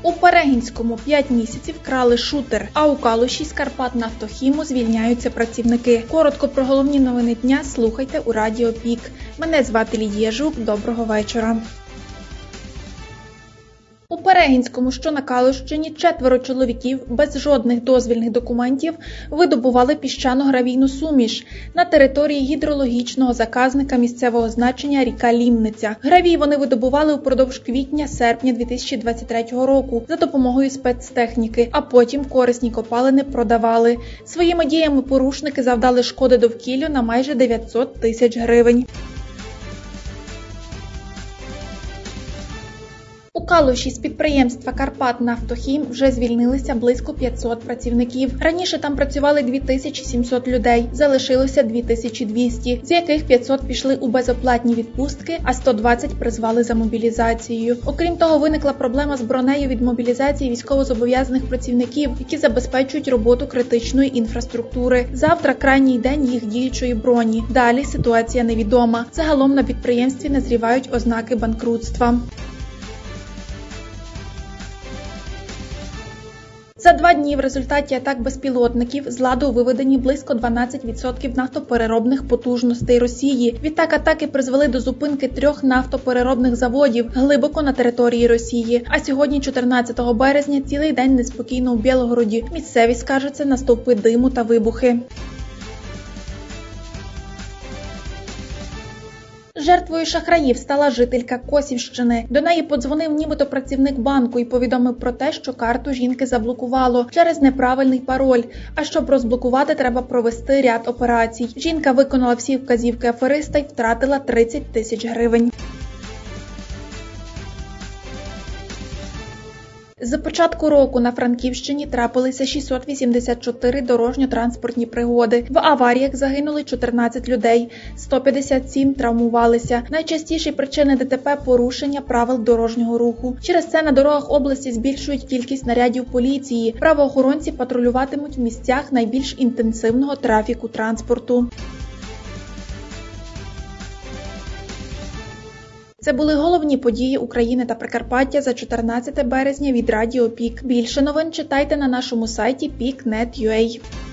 У Перегінському 5 місяців крали шутер, а у Калуші з Карпатнафтохіму звільняються працівники. Коротко про головні новини дня слухайте у Радіо Пік. Мене звати Лідія Жук. Доброго вечора. У Перегінському, що на Калущині, 4 чоловіків без жодних дозвільних документів видобували піщано-гравійну суміш на території гідрологічного заказника місцевого значення ріка Лімниця. Гравій вони видобували упродовж квітня-серпня 2023 року за допомогою спецтехніки, а потім корисні копалини продавали. Своїми діями порушники завдали шкоди довкіллю на майже 900 тисяч гривень. У Калуші з підприємства «Карпатнафтохім» вже звільнилися близько 500 працівників. Раніше там працювали 2700 людей, залишилося 2200, з яких 500 пішли у безоплатні відпустки, а 120 призвали за мобілізацією. Окрім того, виникла проблема з бронею від мобілізації військовозобов'язаних працівників, які забезпечують роботу критичної інфраструктури. Завтра крайній день їх діючої броні. Далі ситуація невідома. Загалом на підприємстві назрівають ознаки банкрутства. За 2 дні в результаті атак безпілотників з ладу виведені близько 12% нафтопереробних потужностей Росії. Відтак атаки призвели до зупинки 3 нафтопереробних заводів глибоко на території Росії. А сьогодні, 14 березня, цілий день неспокійно у Білгороді. Місцеві скаржаться на стовпи диму та вибухи. Жертвою шахраїв стала жителька Косівщини. До неї подзвонив нібито працівник банку і повідомив про те, що карту жінки заблокувало через неправильний пароль. А щоб розблокувати, треба провести ряд операцій. Жінка виконала всі вказівки афериста і втратила 30 тисяч гривень. З початку року на Франківщині трапилися 684 дорожньо-транспортні пригоди. В аваріях загинули 14 людей, 157 травмувалися. Найчастіші причини ДТП – порушення правил дорожнього руху. Через це на дорогах області збільшують кількість нарядів поліції. Правоохоронці патрулюватимуть в місцях найбільш інтенсивного трафіку транспорту. Це були головні події України та Прикарпаття за 14 березня від Радіо Пік. Більше новин читайте на нашому сайті peak.net.ua.